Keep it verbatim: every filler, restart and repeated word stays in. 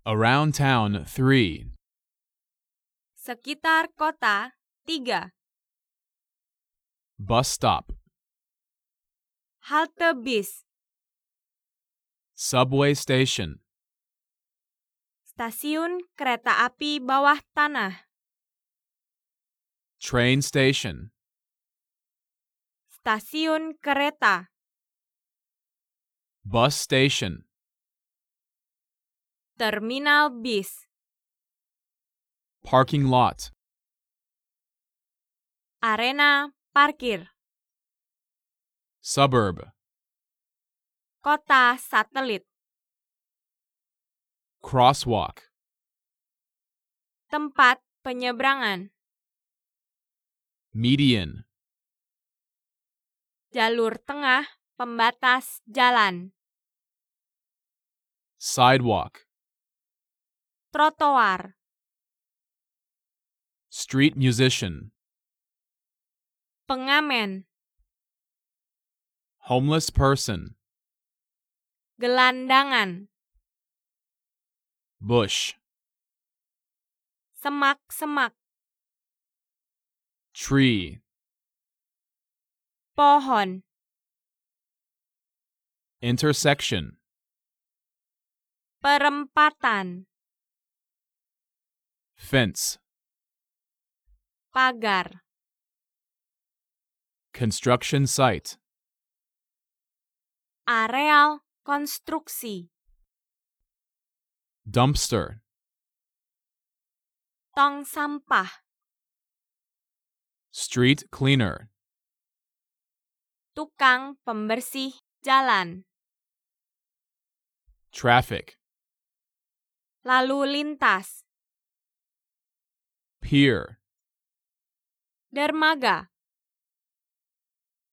Around town, three. Sekitar kota, tiga. Bus stop. Halte bis. Subway station. Stasiun kereta api bawah tanah. Train station. Stasiun kereta. Bus station. Terminal bis. Parking lot. Arena parkir. Suburb. Kota satelit. Crosswalk. Tempat penyeberangan. Median. Jalur tengah pembatas jalan. Sidewalk. Trotoar. Street musician. Pengamen. Homeless person. Gelandangan. Bush. Semak-semak. Tree. Pohon. Intersection. Perempatan. Fence. Pagar. Construction site. Areal konstruksi. Dumpster. Tong sampah. Street cleaner. Tukang pembersih jalan. Traffic. Lalu lintas. Pier. Dermaga.